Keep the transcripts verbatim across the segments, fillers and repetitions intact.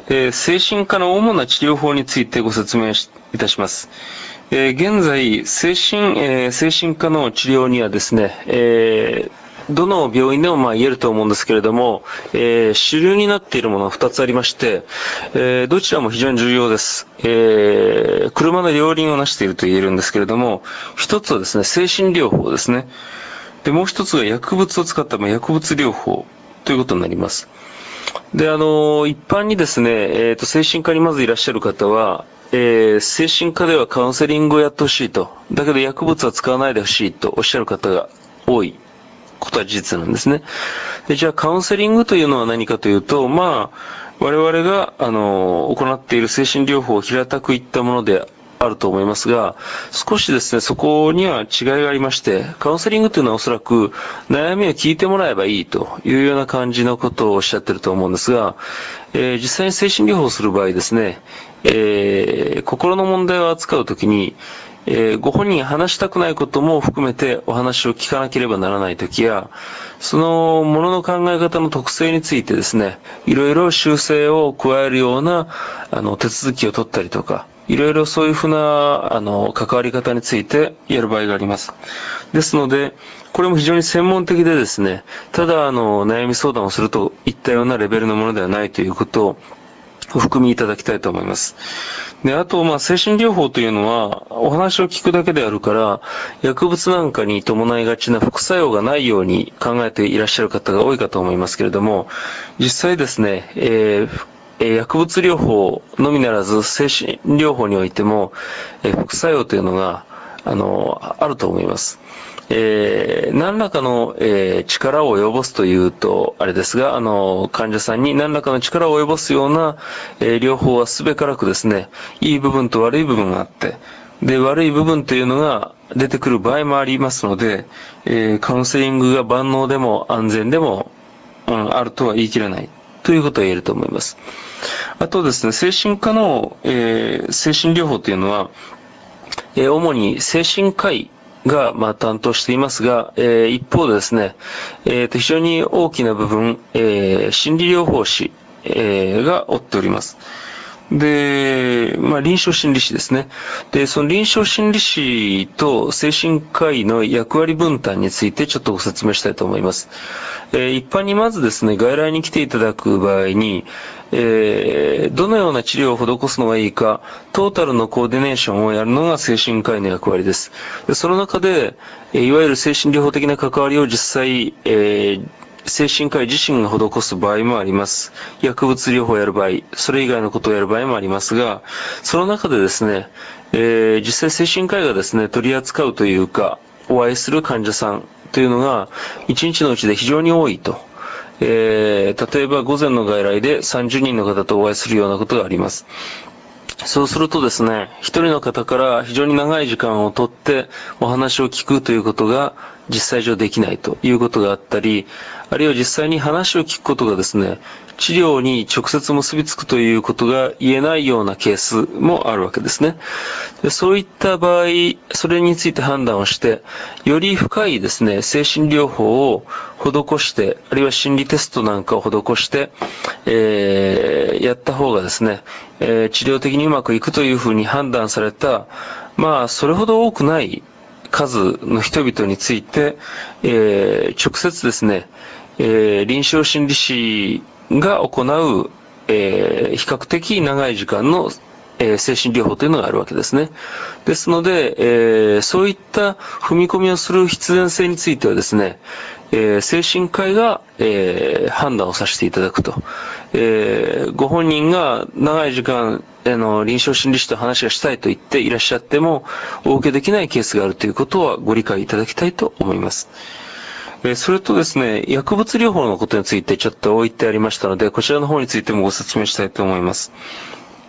えー精神科の主な治療法についてご説明しいたします。えー現在、精神、えー精神科の治療にはですね、えーどの病院でもまあ言えると思うんですけれども、えー主流になっているものはふたつありまして、えーどちらも非常に重要です。えー車の両輪を成していると言えるんですけれども、一つはですね、精神療法ですね。で、もう一つが薬物を使ったまあ薬物療法ということになります。で、あの、一般にですね、えっと、精神科にまずいらっしゃる方は、えー精神科ではカウンセリングをやってほしいと。だけど薬物は使わないでほしいとおっしゃる方が多いことは事実なんですね。で、じゃあカウンセリングというのは何かというと、まあ、我々が、あの、行っている精神療法を平たく言ったものであると思いますが、少しですね、そこには違いがありまして、カウンセリングというのはおそらく悩みを聞いてもらえばいいというような感じのことをおっしゃってると思うんですが、えー実際に精神療法をする場合ですね、えー心の問題を扱うときに、えーご本人が話したくないことも含めてお話を聞かなければならないときや、そのものの考え方の特性についてですね、いろいろ修正を加えるような、あの、手続きを取ったりとか、いろいろそういうふうな、あの、関わり方についてやる場合があります。ですので、これも非常に専門的でですね、ただ、あの、悩み相談をするといったようなレベルのものではないということを、お含みいただきたいと思います。で、あと、まあ、精神療法というのは、お話を聞くだけであるから、薬物なんかに伴いがちな副作用がないように考えていらっしゃる方が多いかと思いますけれども、実際ですね、えーえー薬物療法のみならず、精神療法においても、えー副作用というのが、あの、あると思います。えー何らかの、えー力を及ぼすというと、あれですが、あの、患者さんに何らかの力を及ぼすような、えー療法はすべからくですね、いい部分と悪い部分があって、で、悪い部分というのが出てくる場合もありますので、えーカウンセリングが万能でも安全でも、うん、あるとは言い切れない。ということは言えると思います。あとですね、精神科の、えー精神療法というのは、えー主に精神科医が、まあ、担当していますが、えー一方でですね、えーと非常に大きな部分、えー心理療法士、えーが負っております。で、まあ、臨床心理士ですね。で、その臨床心理士と精神科医の役割分担についてちょっとご説明したいと思います。えー一般にまずですね、外来に来ていただく場合に、えーどのような治療を施すのがいいか、トータルのコーディネーションをやるのが精神科医の役割です。でその中で、えーいわゆる精神療法的な関わりを実際、えー精神科医自身が施す場合もあります。薬物療法をやる場合、それ以外のことをやる場合もありますが、その中でですね、えー実際精神科医がですね、取り扱うというか、お会いする患者さんというのが、一日のうちで非常に多いと。えー例えば午前の外来でさんじゅうにんの方とお会いするようなことがあります。そうするとですね、一人の方から非常に長い時間をとってお話を聞くということが実際上できないということがあったり、あるいは実際に話を聞くことがですね、治療に直接結びつくということが言えないようなケースもあるわけですね。でそういった場合、それについて判断をして、より深いですね、精神療法を施して、あるいは心理テストなんかを施して、えーやった方がですね、えー治療的にうまくいくというふうに判断された、まあ、それほど多くない数の人々について、えー直接ですね、えー臨床心理士が行う、えー比較的長い時間のえー精神療法というのがあるわけですね。ですので、えーそういった踏み込みをする必然性についてはですね、えー精神科医が、えー判断をさせていただくと。えーご本人が長い時間、あの、臨床心理士と話がしたいと言っていらっしゃっても、お受けできないケースがあるということはご理解いただきたいと思います。えーそれとですね、薬物療法のことについてちょっと置いてありましたので、こちらの方についてもご説明したいと思います。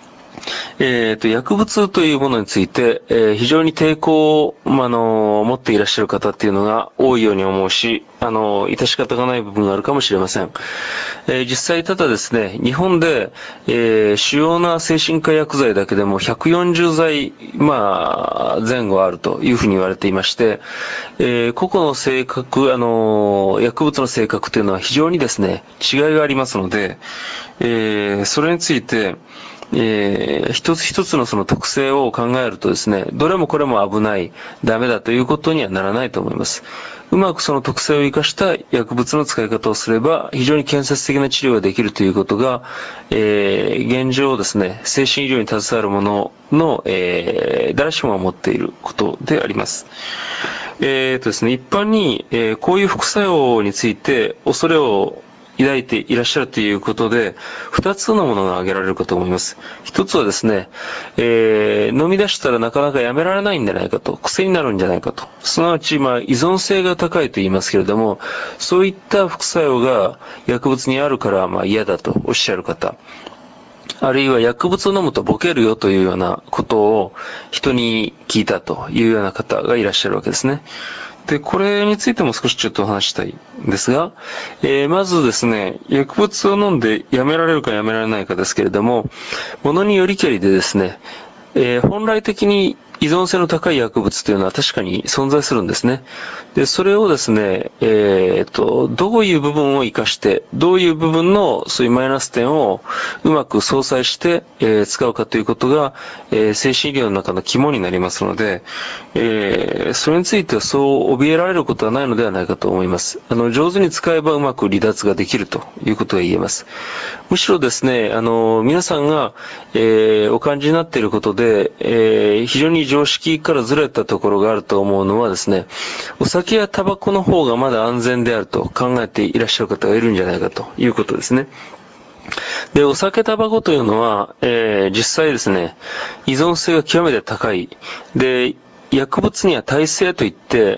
えっと、薬物というものについて、えー非常に抵抗を、まあ、あの、持っていらっしゃる方っていうのが多いように思うし、あの、致し方がない部分があるかもしれません。えー実際ただですね、日本で、えー主要な精神科薬剤だけでもひゃくよんじゅうざい、まあ、前後あるというふうに言われていまして、えー個々の性格、あの、薬物の性格というのは非常にですね、違いがありますので、えーそれについて、えー一つ一つのその特性を考えるとですね、どれもこれも危ない、ダメだということにはならないと思います。うまくその特性を生かした薬物の使い方をすれば、非常に建設的な治療ができるということが、えー現状ですね、精神医療に携わる者の、えー誰しもが持っていることであります。えーとですね、一般に、えーこういう副作用について恐れを抱いていらっしゃるということで、二つのものが挙げられるかと思います。一つはですね、えー飲み出したらなかなかやめられないんじゃないかと、癖になるんじゃないかと。すなわち、まあ、依存性が高いと言いますけれども、そういった副作用が薬物にあるから、まあ、嫌だとおっしゃる方。あるいは薬物を飲むとボケるよというようなことを人に聞いたというような方がいらっしゃるわけですね。で、これについても少しちょっとお話したいんですが、えーまずですね、薬物を飲んでやめられるかやめられないかですけれども、ものによりけりでですね、えー本来的に依存性の高い薬物というのは確かに存在するんですね。で、それをですね、えーと、どういう部分を活かして、どういう部分のそういうマイナス点をうまく相殺して、えー使うかということが、えー精神医療の中の肝になりますので、えーそれについてはそう怯えられることはないのではないかと思います。あの、上手に使えばうまく離脱ができるということが言えます。むしろですね、あの、皆さんが、えーお感じになっていることで、えー非常に常識からずれたところがあると思うのはですね、お酒やタバコの方がまだ安全であると考えていらっしゃる方がいるんじゃないかということですね。で、お酒、タバコというのは、えー実際ですね、依存性が極めて高い。で、薬物には耐性といって、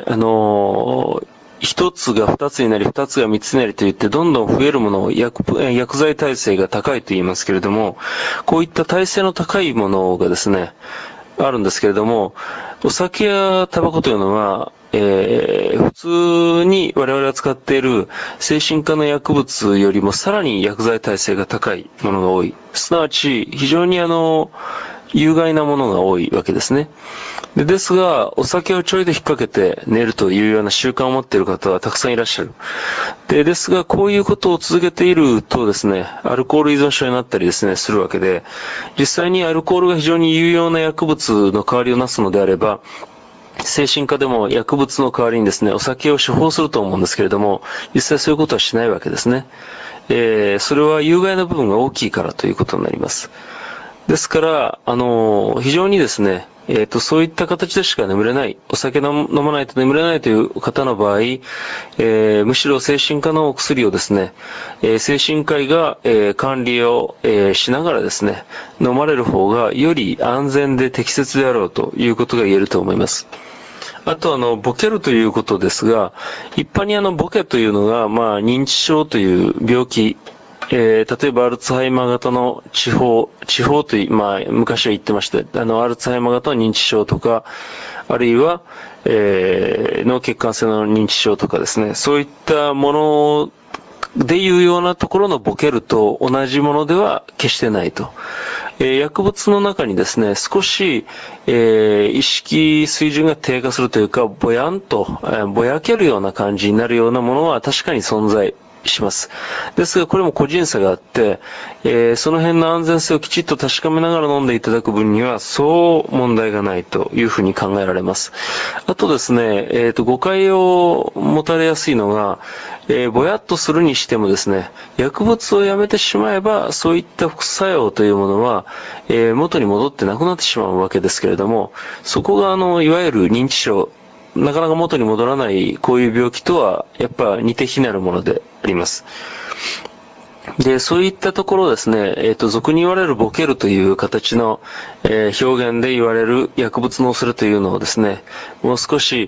あのー一つが二つになり、二つが三つになりといって、どんどん増えるものを薬、薬剤耐性が高いと言いますけれども、こういった耐性の高いものがですね、あるんですけれども、お酒やタバコというのは、えー普通に我々が使っている精神科の薬物よりもさらに薬剤耐性が高いものが多い。すなわち、非常にあの、有害なものが多いわけですね。でですが、お酒をちょいと引っ掛けて寝るというような習慣を持っている方はたくさんいらっしゃる。で、ですが、こういうことを続けているとですね、アルコール依存症になったりですね、するわけで、実際にアルコールが非常に有用な薬物の代わりをなすのであれば、精神科でも薬物の代わりにですね、お酒を処方すると思うんですけれども、実際そういうことはしないわけですね。えー、それは有害な部分が大きいからということになります。ですから、あの、非常にですね、えっと、そういった形でしか眠れない、お酒飲まないと眠れないという方の場合、えーむしろ精神科のお薬をですね、えー精神科医が、えー管理を、えーしながらですね、飲まれる方がより安全で適切であろうということが言えると思います。あとあの、ボケるということですが、一般にあの、ボケというのが、まあ、認知症という病気、えー、例えばアルツハイマー型の地方、地方という、まあ、昔は言ってました。あの、アルツハイマー型の認知症とか、あるいは、えー、脳血管性の認知症とかですね、そういったものでいうようなところのボケると同じものでは決してないと。えー薬物の中にですね、少し、えー意識水準が低下するというか、ぼやんと、えーぼやけるような感じになるようなものは確かに存在します。ですが、これも個人差があって、えーその辺の安全性をきちっと確かめながら飲んでいただく分には、そう問題がないというふうに考えられます。あとですね、えっと、誤解を持たれやすいのが、えーぼやっとするにしてもですね、薬物をやめてしまえば、そういった副作用というものは、えー元に戻ってなくなってしまうわけですけれども、そこがあの、いわゆる認知症、なかなか元に戻らないこういう病気とは、やっぱ似て非なるものであります。で、そういったところですね、えっ、と、俗に言われるボケるという形の、えー表現で言われる薬物の恐れというのをですね、もう少し、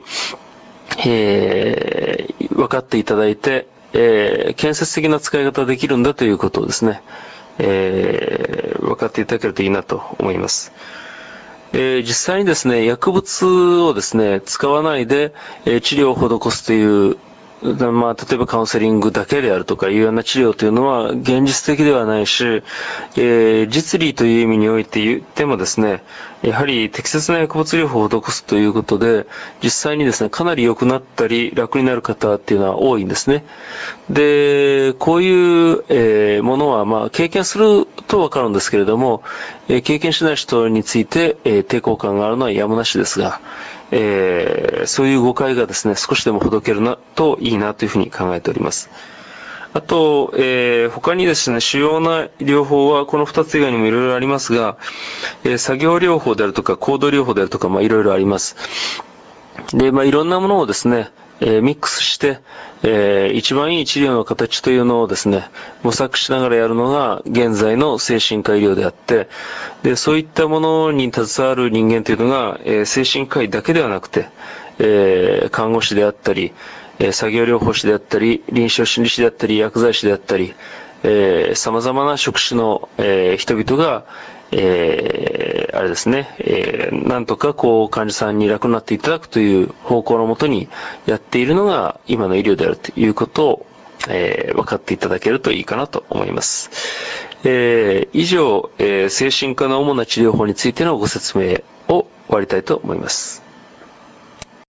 えー分かっていただいて、えー建設的な使い方ができるんだということをですね、えー分かっていただけるといいなと思います。えー、実際にですね、薬物をですね、使わないで、えー、治療を施すという、まあ、例えばカウンセリングだけであるとかいうような治療というのは現実的ではないし、えー、実利という意味において言ってもですね、やはり適切な薬物療法を施すということで、実際にですね、かなり良くなったり楽になる方っていうのは多いんですね。で、こういう、えー、ものは、まあ、経験するとわかるんですけれども、えー、経験しない人について、えー、抵抗感があるのはやむなしですが、えー、そういう誤解がですね、少しでもほどけるなといいなというふうに考えております。あと、えー、他にですね、主要な療法はこの二つ以外にもいろいろありますが、えー、作業療法であるとか、行動療法であるとか、まあいろいろあります。で、まあいろんなものをですね、えー、ミックスして、えー、一番いい治療の形というのをですね、模索しながらやるのが現在の精神科医療であって、で、そういったものに携わる人間というのが、えー、精神科医だけではなくて、えー、看護師であったり、えー、作業療法士であったり、臨床心理士であったり、薬剤師であったり、えー、様々な職種の、えー、人々が、えー、あれですね、えー、なんとかこう患者さんに楽になっていただくという方向のもとにやっているのが今の医療であるということを、えー、分かっていただけるといいかなと思います。えー、以上、えー、精神科の主な治療法についてのご説明を終わりたいと思います。